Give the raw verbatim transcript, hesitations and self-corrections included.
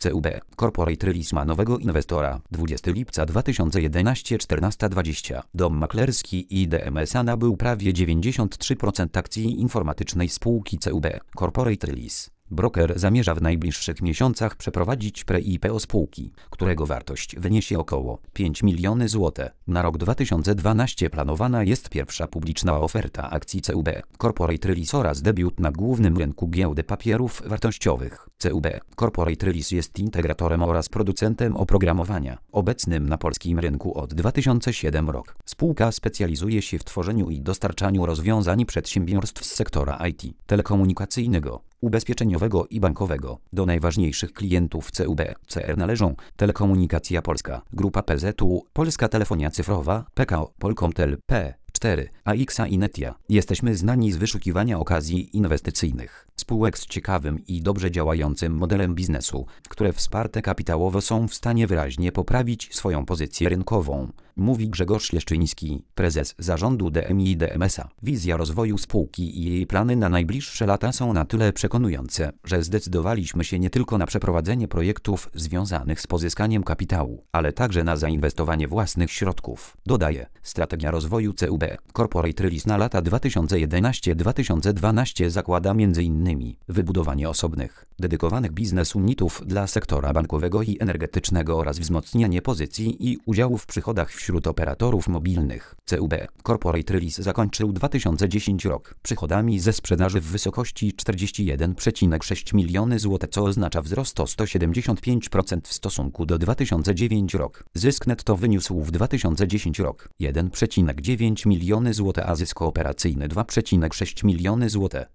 C U B Corporate Release ma nowego inwestora. dwudziestego lipca dwa tysiące jedenastego czternaście dwadzieścia. Dom maklerski I D M S A nabył prawie dziewięćdziesiąt trzy procent akcji informatycznej spółki C U B Corporate Release. Broker zamierza w najbliższych miesiącach przeprowadzić pre-I P O spółki, którego wartość wyniesie około pięć milionów złotych. Na rok dwa tysiące dwunasty planowana jest pierwsza publiczna oferta akcji C U B Corporate Release oraz debiut na głównym rynku giełdy papierów wartościowych. C U B Corporate Release jest integratorem oraz producentem oprogramowania, obecnym na polskim rynku od dwa tysiące siódmego roku. Spółka specjalizuje się w tworzeniu i dostarczaniu rozwiązań przedsiębiorstw z sektora I T, telekomunikacyjnego, ubezpieczeniowego i bankowego. Do najważniejszych klientów C U B C R należą Telekomunikacja Polska, Grupa P Z U, Polska Telefonia Cyfrowa, P K O, Polkomtel, P cztery, A X A i Netia. Jesteśmy znani z wyszukiwania okazji inwestycyjnych, spółek z ciekawym i dobrze działającym modelem biznesu, które wsparte kapitałowo są w stanie wyraźnie poprawić swoją pozycję rynkową, mówi Grzegorz Leszczyński, prezes zarządu D M I D M S A. Wizja rozwoju spółki i jej plany na najbliższe lata są na tyle przekonujące, że zdecydowaliśmy się nie tylko na przeprowadzenie projektów związanych z pozyskaniem kapitału, ale także na zainwestowanie własnych środków. Dodaje, strategia rozwoju C U B Corporate Release na lata dwa tysiące jedenasty do dwa tysiące dwunastego zakłada m.in. wybudowanie osobnych, dedykowanych biznes unitów dla sektora bankowego i energetycznego oraz wzmocnienie pozycji i udziału w przychodach wśród operatorów mobilnych. C U B Corporate Release zakończył dwa tysiące dziesiąty rok przychodami ze sprzedaży w wysokości czterdzieści jeden przecinek sześć milionów złotych, co oznacza wzrost o sto siedemdziesiąt pięć procent w stosunku do dwa tysiące dziewiątego roku. Zysk netto wyniósł w dwa tysiące dziesiątym roku jeden przecinek dziewięć milionów złotych, a zysk operacyjny dwa przecinek sześć milionów złotych.